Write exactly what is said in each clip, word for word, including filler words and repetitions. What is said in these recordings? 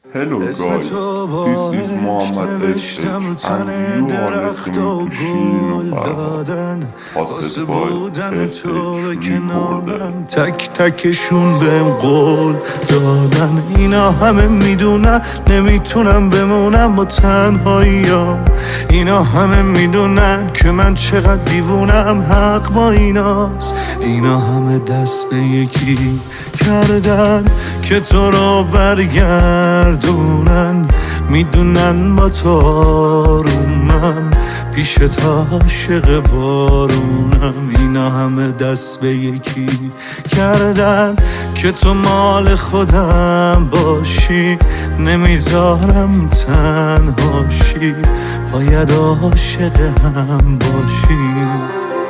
Hello guys, this is Mohammad نوشتم رو تن درخت و گل دادن واسه بودن تو به کنارم، تک تکشون بهم قول دادن. اینا همه میدونن نمیتونم بمونم با تنهاییام، اینا همه میدونن که من چقدر دیوونم، حق با ایناست. اینا همه دست به یکی کردن که تو رو برگردونن، میدونن با تو آرومم، پیش تا عاشق بارونم. اینا همه دست به یکی کردن که تو مال خودم باشی، نمیذارم تنهاشی، باید عاشق هم باشیم.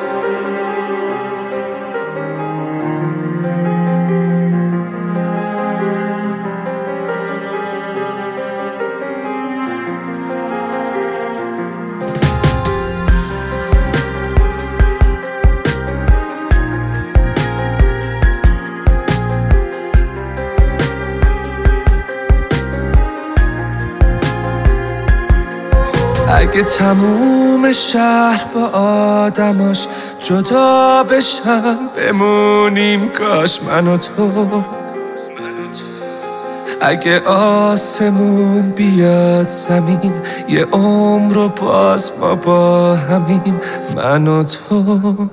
اگه تموم شهر با آدماش جدا بشن، بمونیم کاش من و تو. اگه آسمون بیاد زمین، یه عمر رو باز ما با همین، من و تو.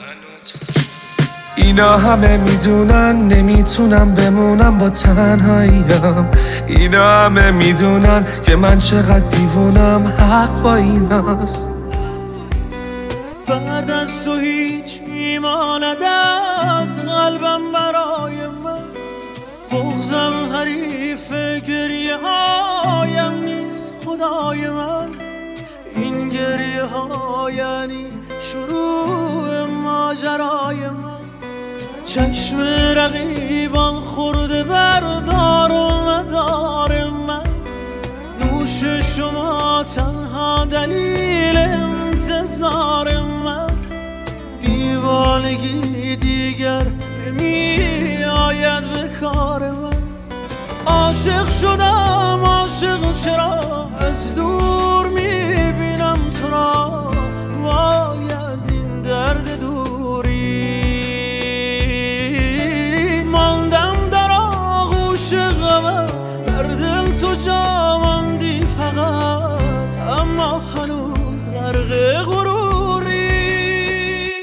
اینا همه میدونن نمیتونم بمونم با تنهاییم، اینا همه میدونن که من چقدر دیوونم، حق با ایناست. بعد از تو هیچ میماند از قلبم برای من، بغضم حریف گریه هایم نیست خدای من. این گریه ها یعنی شروع ماجرای من، چشم رقیبان خورده بردار و مدار من. نوش شما تنها دلیل انتظار من، دیوانگی دیگر نمی آید به کار من. عاشق شدم عاشق، چرا از دور میبینم تو را، وای از این درد دوری. تو جا ماندی فقط، اما هنوز غرق غروری.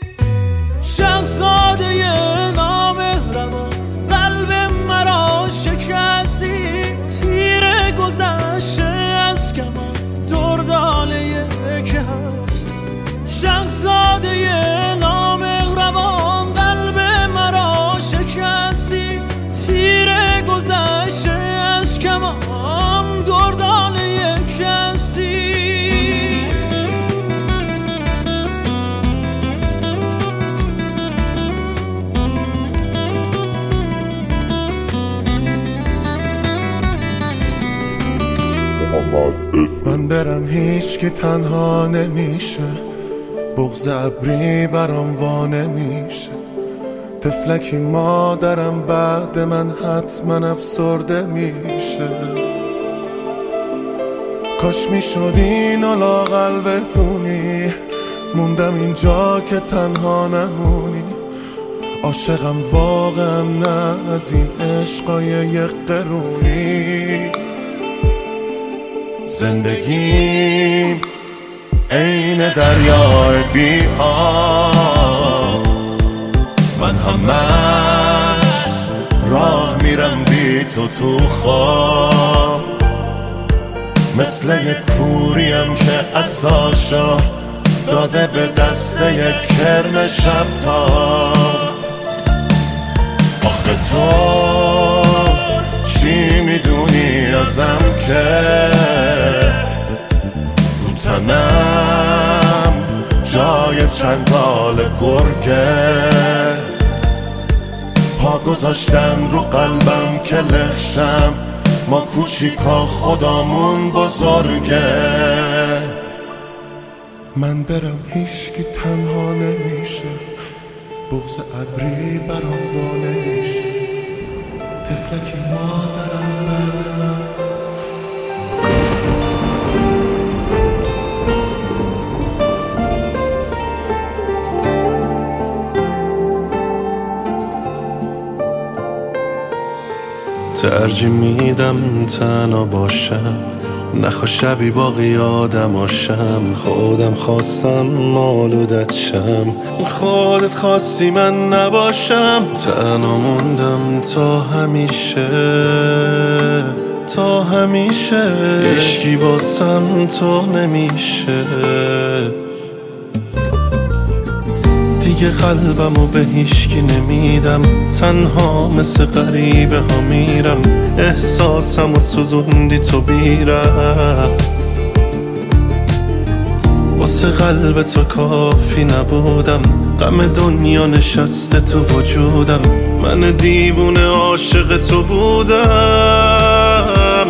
شاهزاده نامهربان قلب مرا شکستی، تیر گذشته از کمان دردانه که هست. شاهزاده نامهربان قلب مرا شکستی، تیر گذشته کمام دردان یک کسی. من برم هیچ که تنها نمیشه، بغض ابری برام وا نمیشه. طفلکی مادرم بعد من حتما افسرده میشه. کاش میشد اینو لااقل بتونی، موندم اینجا که تنها نمونی. عاشقم واقعا نه از این عشقای یک قرونی. زندگیم عین دریای بی آب، من همش راه میرم بی تو تو خواب. مثل یک کوریم که عصاشو داده به دست یک کرم شب تاب. آخه تو چی میدونی ازم که رو تنم جای چنگال گرگه، پا گذاشتن رو قلبم که لخشم، ما کوچیکا خدامون بزرگه. من برم هیچکی تنها نمیشه، بغض ابری برام وا نمیشه. طفلکی مادرم بعد من ترجیح میدم تنها باشم، نخوا شبی باقی آدماشم. خودم خواستم آلودت شم، خودت خواستی من نباشم. تنها موندم تا همیشه، تا همیشه. عشقی باسم تو نمیشه، دیگه قلبمو به هیچکی نمیدم. تنها مثل غریبه ها میرم، احساسمو سوزوندی تو بیرم. واسه قلب تو کافی نبودم، غم دنیا نشسته تو وجودم. من دیوونه عاشق تو بودم.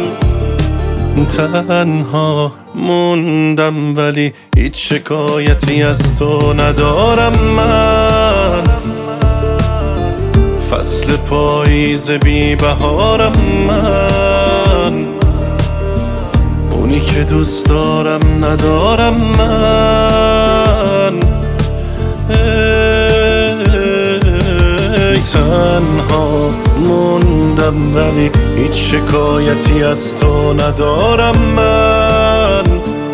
تنها موندم ولی هیچ شکایتی از تو ندارم من. فصل پاییز بی بهارم من، اونی که دوست دارم ندارم من. ای تنها موندم ولی هیچ شکایتی از تو ندارم من.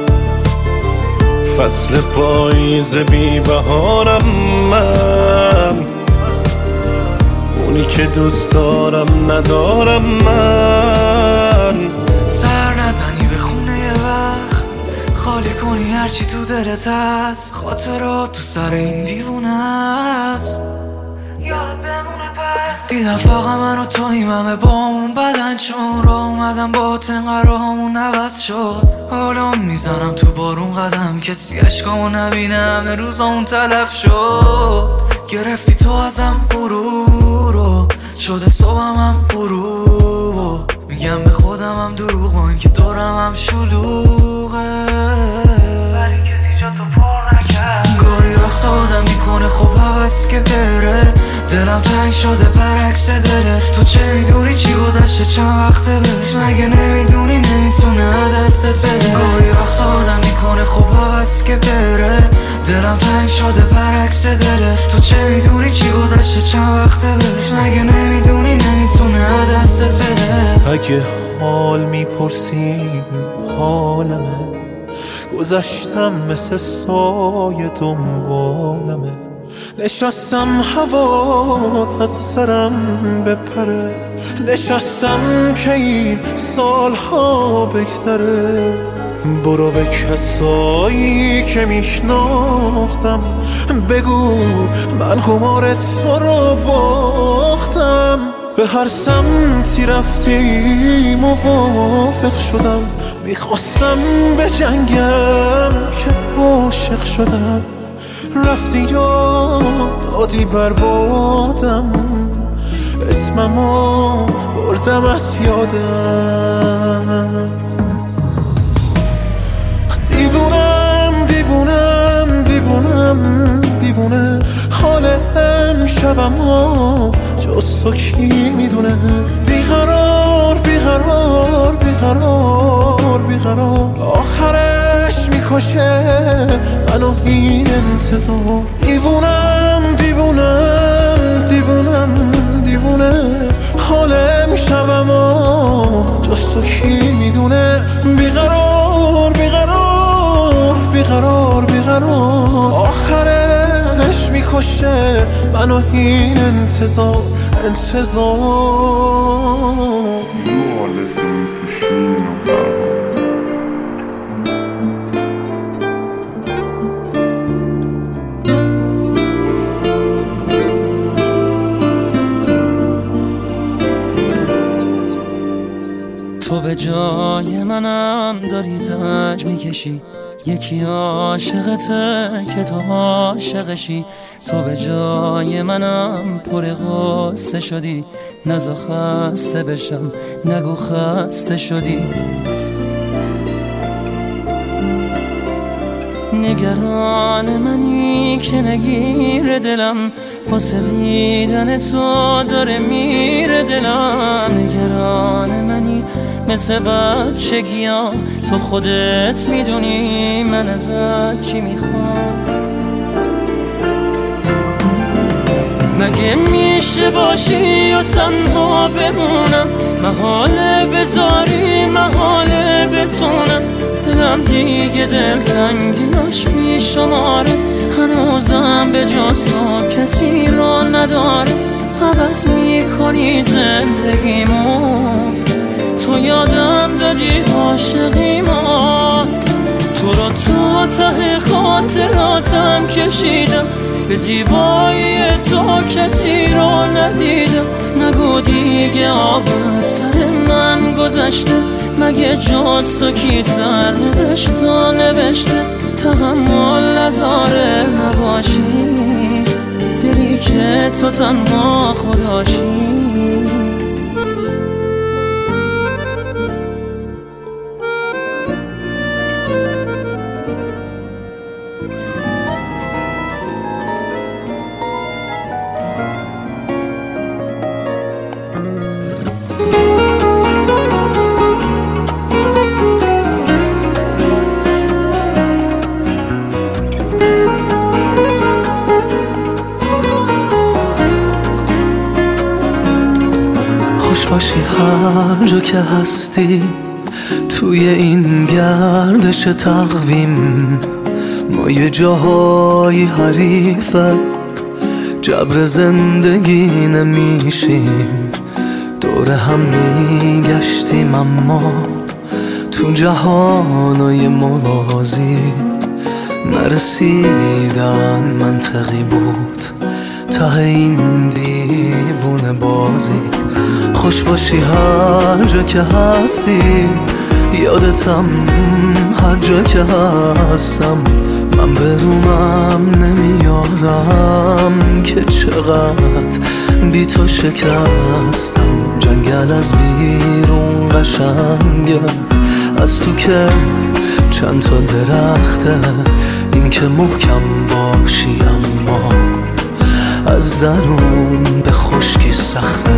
فصل پاییز بی بهارم من، اونی که دوست دارم ندارم من. سر نزنی به خونه یه وقت، خالی کنی هرچی تو دلت هست. خاطرات تو سر این دیوونه هست، یاد بمونه پس. دیدم فقط من و تویم همه با اون بدن، چون را اومدم با تنقرامون عوض شد. حالا میزنم تو بارون قدم، کسی عشقامو نبینه، همه روزامون تلف شد. گرفتی تو ازم غرور رو، شده صبحم هم غروب. میگم به خودم هم دروغ، با اینکه دورم هم شلوغه، ولی کسی جا تو پر نکرد. گاهی وقتا آدم میکنه خب هوس که بره، دلم تنگ شده برعکس دلت. تو چه میدونی چی گذشته چند وقته بهش، مگه نمیدونی نمیتونه دستت بده. گاهی وقتا آدم میکنه خب هوس که بره، دلم تنگ شده برعکس دلت. تو چه میدونی چی گذشته چند وقته بهش، مگه نمیدونی نمیتونه دستت بده. اگه حال میپرسیم حالمه، گذشتم مثل سایه دنبالمه. نشستم هوات از سرم بپره، نشستم که این سالها بگذره. برو به کسایی که میشناختم بگو من قمار تو رو باختم. به هر سمتی رفتی موافق شدم، میخواستم به جنگم که عاشق شدم. رفتی یا دادی بربادم، اسممو بردم از یادم. دیوونم دیوونم دیوونم دیوونه، حال امشبمو جز تو کی میدونه. بیقرار بیقرار بیقرار بیقرار، آخرش میکشه منو این انتظار. دیوونم دیوونم دیوونم دیوونه، حال امشبمو جز تو کی میدونه. بیقرار بیقرار بیقرار بیقرار، آخرش میکشه منو این انتظار انتظار. You are listening to Sheen of Farhad. تو به جای منم داری زنج میکشی، یکی عاشقته که تو عاشقشی. تو به جای منم پر غصه شدی، نزا خسته بشم نگو خسته شدی. نگران منی که نگیر دلم، واسه دیدن تو داره میره دلم. نگران منی مثل بچگیام، تو خودت میدونی من ازت چی میخوام. مگه میشه باشی و تنها بمونم، محاله بذاری محاله بتونم، دلم دیگه دلتنگیاش بی شماره، هنوزم به جز تو کسی رو نداره. عوض میکنی زندگیمو، تو یادم دادی عاشقیمو، تو رو تا ته خاطراتم کشیدم، به زیبایی تو کسی رو ندیدم. نگو دیگه آب سر من گذشته، مگه جز تو کی سر نداشت و نوشته. تحمل نداره نباشی، دلی که تو تنها خداشی. خوش باشی هر جا که هستی، توی این گردش تقویم ما یه جاهای حریفه، جبر زندگی نمیشیم، دور هم میگشتیم اما تو جهانای موازی نرسیدن منطقی بود ته این دیوونه بازی. خوش باشی هر جا که هستی، یادتم هر جا که هستم، من به رومم نمیارم که چقدر بی تو شکستم. جنگل از بیرون قشنگه، از تو که چند تا درخته، این که محکم باشی اما از درون به خشکی سخته.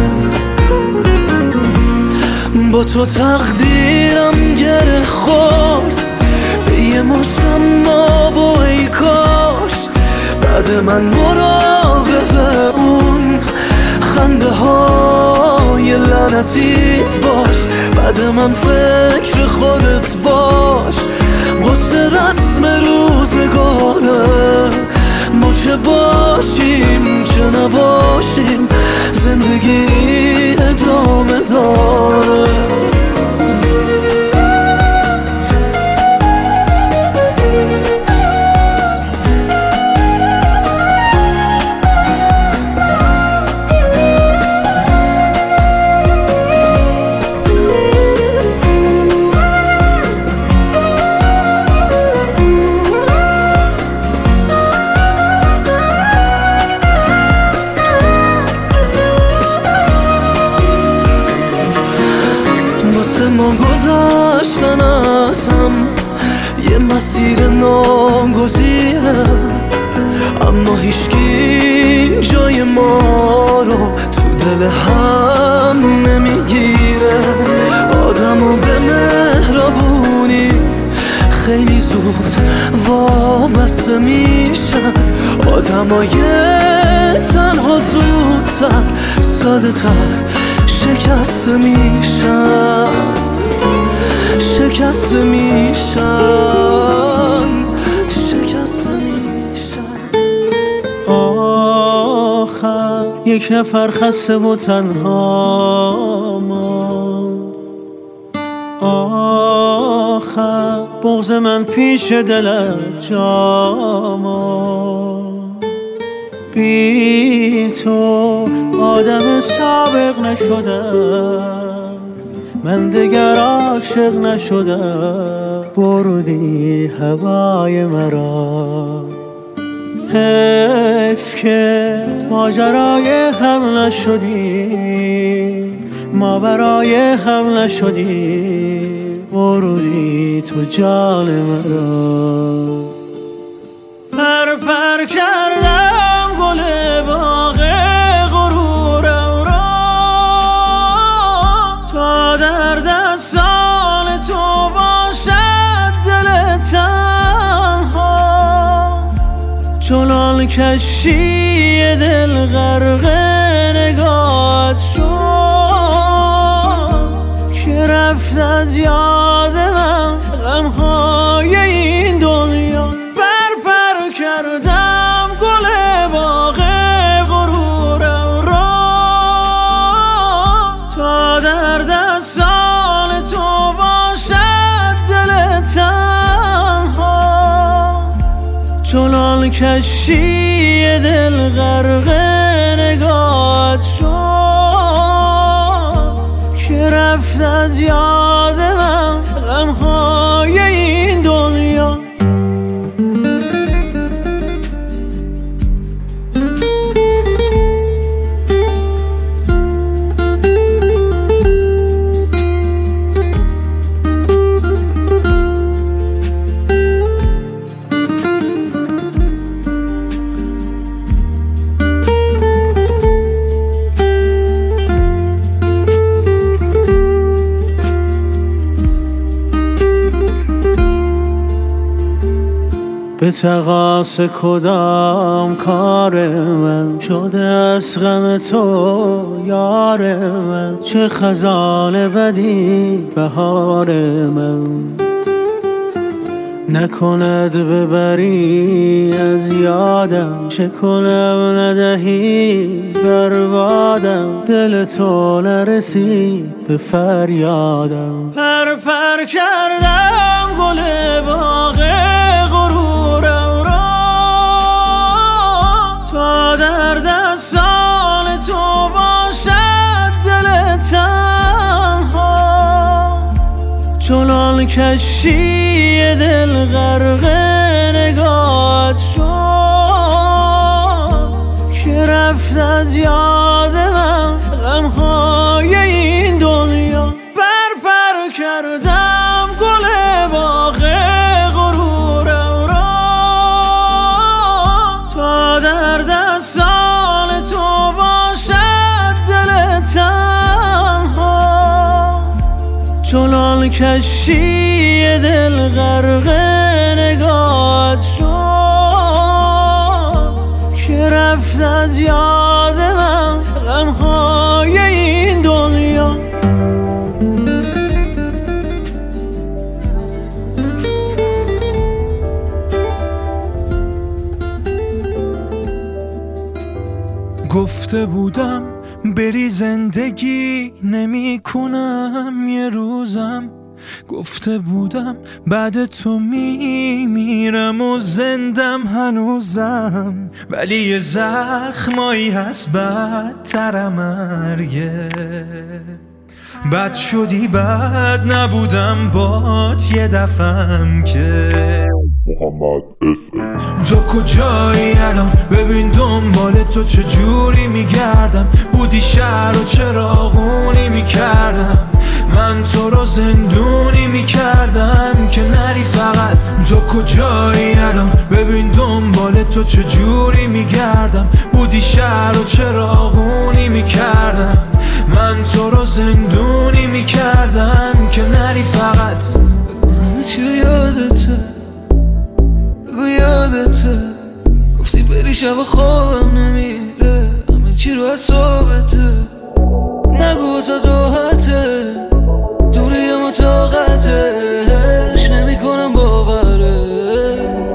با تو تقدیرم گره خورد به یه مشتم ما و ای کاش بعد من مراقب اون خنده های لعنتیت باش، بعد من فکر خودت باش. قصه رسم روزگاره، ما چه باشیم چه نباشیم، زندگی ادامه داره. واسه ما گذاشتن از هم یه مسیر ناگزیره، اما هیچکی جای ما رو تو دل هم نمیگیره. آدمو به مهربونی خیلی زود وابسته میشن، آدمای تنها زودتر ساده تر شکسته میشن، شکسته میشن، شکسته میشن. آخر یک نفر خسته و تنها ما، آخر بغض من پیش دلت جاما. بی تو آدم سابق نشدم، من دگر عاشق نشدم، بردی هوای مرا. حیف که ماجرای هم نشدی، ما برای هم نشدی، بردی تو جان مرا. پر پر کردم گل باغ غرورم را، تا در دستان تو باشد دل تنها. چنان کشتی دل غرق نگاهت شد، رفت از یاد من غمهای این دنیا. پر پر کردم گل باغ غرورم را تا در دستان تو باشد دل تنها. چنان کشتی دل غرق نگاهت شد که رفت از یاد من غمهای این دنیا. به تقاص کدام کار من شده از غم تو یار من؟ چه خزان بدی بهار من نکند ببری از یادم. چه کنم ندهی بربادم دل تو نرسید به فریادم. پر پر کردم گل باغ غرورم را تا در دستان تو باشد دل تنها. چنان کشتی دل غرق نگاهت شد که رفت از یاد من غمهای این دنیا. پر پر کردم گل باغ غرورم را تا در دستان تو باشد دل تنها. چنان کشتی دل غرق نگاهت شد که رفت از یاد من غمهای این دنیا. گفته بودم بری زندگی نمی کنم یه روزم. گفته بودم بعد تو می میرم و زندم هنوزم. ولی یه زخمایی هست بدتر مرگه. بد شدی بد نبودم بات یه دفعم که محمد تو کجایی الان؟ ببین دنبال تو چجوری میگردم. بودی شهر و چراغونی میکردم. من تو رو زندونی میکردم که نری فقط. تو کجایی الان؟ ببین دنبال تو چجوری میگردم. بودی شهر و چراغونی میکردم. من تو رو زندونی میکردم که نری فقط. همه چی یادته بگو یادته. گفتی بری شب خوابم نمیره. همه چی رو حسابته نگو واسه راحته. دوری ما طاقتش نمی کنم باورش.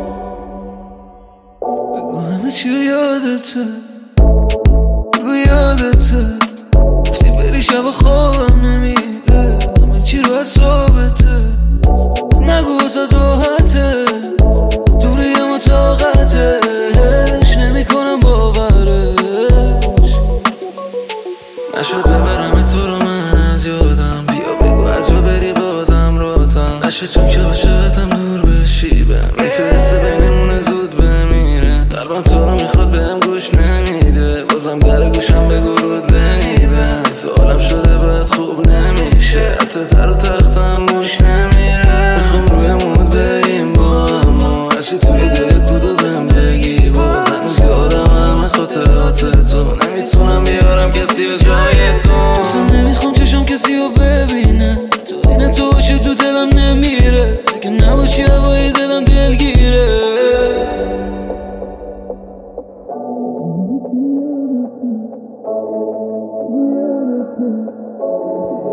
بگو همه چی یادته بگو یادته. گفتی بری شب خوابم نمیره. همه چی رو حسابته نگو واسه راحته. دوری ما طاقتش نمی کنم باورش. نشد ببرم تو رو من از یادم. بیا بگو از جا بری بازم راتم نشد چون که عاشقتم دور بشی. بهم میفرسته بینمونه زود بمیره. قلبم تو رو میخواد بهم گوش نمیده. بازم در گوشم بگو رود بنیبم. تو عالم شده باید خوب نمیشه. حتی تر و تختم گوش نمیره. میخوام روی مود بگیم با اما هرچی توی دلت بود و بهم بگی. باز هنوز یادم همه خاطرات تو. نمیتونم بیارم کسی به جای تو. اصلا نمیخوام چشم کسی رو ببینه. تو این تو باشه تو دلم نمیره. دیگه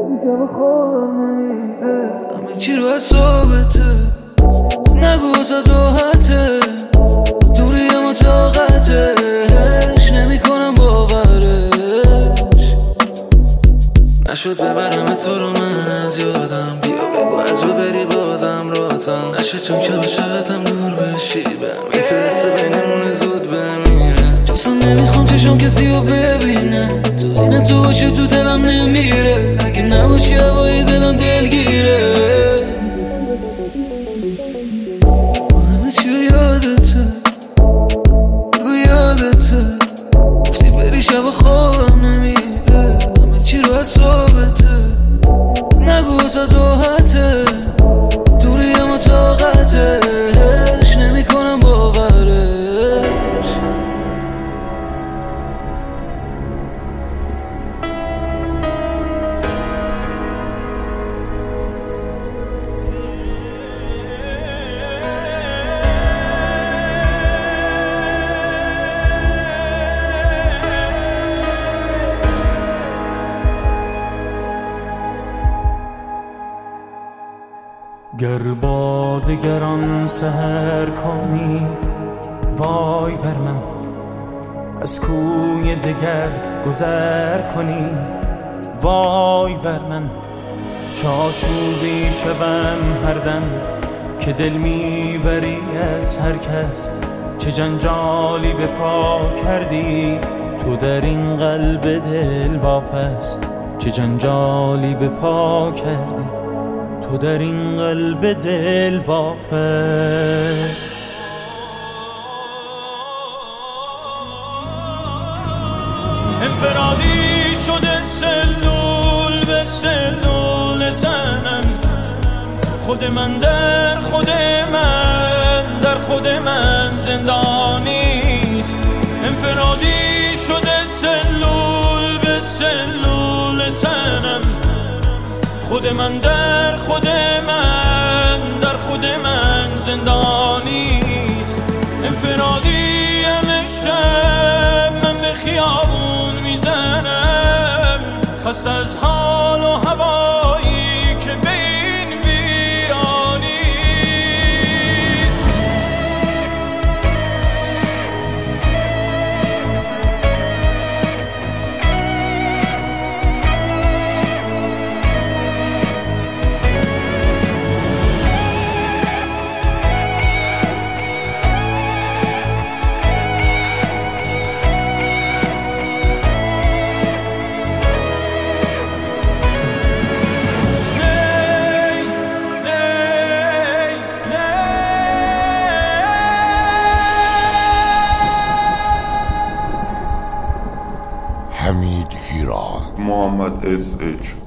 شب خوابم نمیره همه چی رو حسابته نگو واسه راحته دوری ما طاقتش نمی کنم باورش نشد ببرم تو رو من از یادم بیا بگو از رو بری بازم راتم نشد چون که عاشقتم دور بشی بهم میفرسته بینمون زود بمیره جاسم نمیخوام چشم کسی رو ببینه تو اینه تو باشی تو دلم نمیره اگه نباشی هوای دلم دلگیره همه چی رو یادته بگو یادته گفتی بری شب خوابم نمیره همه چی رو حسابته نگو واسه راحته دوری ما طاقتش نمی کنم باورش گر با دگران سحر کنی وای بر من از کوی دگر گذر کنی وای بر من چاشوبی شوم هر دم که دل میبری از هر کس چه جنجالی به پا کردی تو در این قلب دل واپس چه جنجالی به پا کردی تو در این قلب دل واپس انفرادی شده سلول به سلول تنم خود من در خود من در خود من زندانیست انفرادی شده سلول به سلول تنم خود من در خود من در خود من زندانیست انفرادی همه شب من به خیابون میزنم خست از حال و هوایی که به این ویرانیست حمید هیراد محمد اس اچ